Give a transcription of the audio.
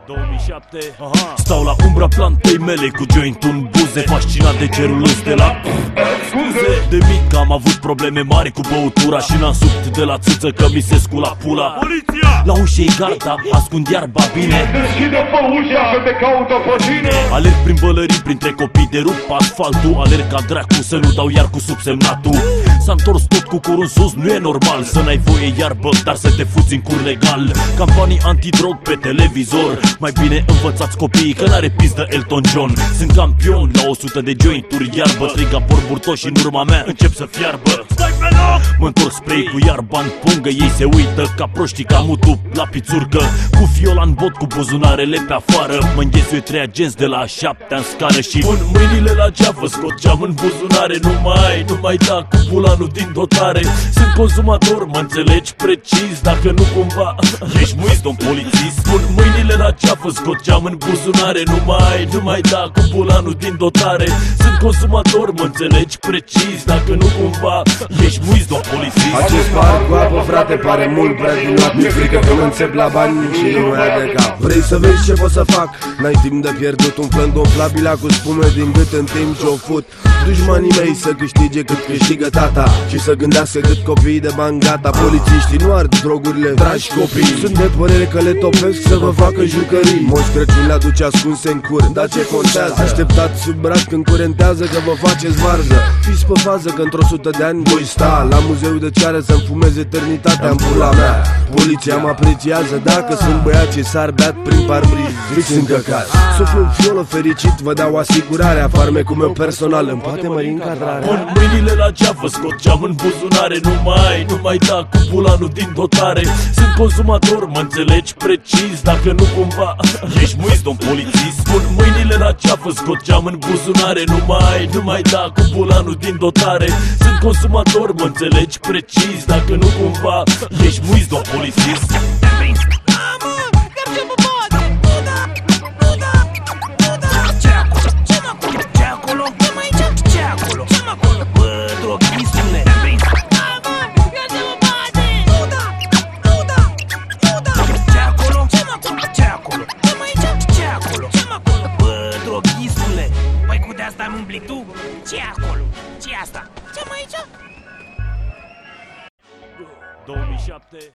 2007. Stau la umbra plantei mele cu joint-ul în buze, fascinat de cerul lâns de la scuze. De mic am avut probleme mari cu băutura și n-am subt de la țâță că mi se scula pula. Poliția! La ușă-i garda, ascund iarba bine. Deschide-fă ușa că te caută pe tine. Alerg prin bălării, printre copii de rup asfaltul. Alerg ca dracu să nu dau iar cu subsemnatul. S-a întors tot cu curul în sus, nu e normal să n-ai voie iarbă, dar să te fuți în cur legal. Campanii antidrog pe televizor, mai bine învățați copiii că n-are pizdă Elton John. Sunt campion la 100 de jointuri iarbă, trei capori burtoși și în urma mea încep să fiarbă. Stai pe loc! Mă întorc spre ei cu iarba în pungă, ei se uită ca proștii ca mutu la pițurcă. Cu fiola în bot, cu buzunarele pe afară, mă înghesuie 3 agenți de la a 7-a în scară și pun mâinile la geavă, scot geam în buzunare. Nu mai da cu bulanul din dotare. Sunt consumator, mă înțelegi precis, dacă nu cumva ești muis, domn polițist. Pun mâinile la geafă, scot geam în buzunare. Nu mai da cu bulanul din dotare. Sunt consumator, mă înțelegi precis, dacă nu cumva ești muis, domn polițist. Acest par cu apă, frate, pare mult prea diluat. Mi-e frică că mă înțep la bani și nu mai de cap. Vrei să vezi ce pot să fac? N-ai timp de pierdut, umflând umflabila cu spume din gât în timp ce o fut. Dușmanii mei să câștige cât câștigă tata și să gândească cât copiii de bani gata. Polițiștii nu ard drogurile, dragi copii. Sunt de părere că le topesc să vă facă jucării. Moș Crăciun le aduce ascunse în cur, dar ce contează? Așteptați sub braț când curentează că vă faceți varză. Fiți pe fază că într-o 100 de ani voi sta la muzeul de ceară să-mi fumez eternitatea în pula mea. Poliția mă apreciază dacă sunt băiații sar beat prin parbriz, fix încăcat. Suflu în fiolă fericit, vă dau asigurarea, farmecul meu personal îmi poate mări încadrarea. Pun mâinile la geafă, scot geam în buzunare. Nu mai da cu bulanul din dotare. Sunt consumator, mă înțelegi precis, dacă nu cumva ești muis, domn polițist. Pun mâinile la geafă, scot geam în buzunare. Nu mai da cu bulanul din dotare. Sunt consumator, mă înțelegi precis, dacă nu cumva ești muis, domn polițist. Asta am umblit tu? Ce acolo? Ce asta? Ce mai aici? 2007.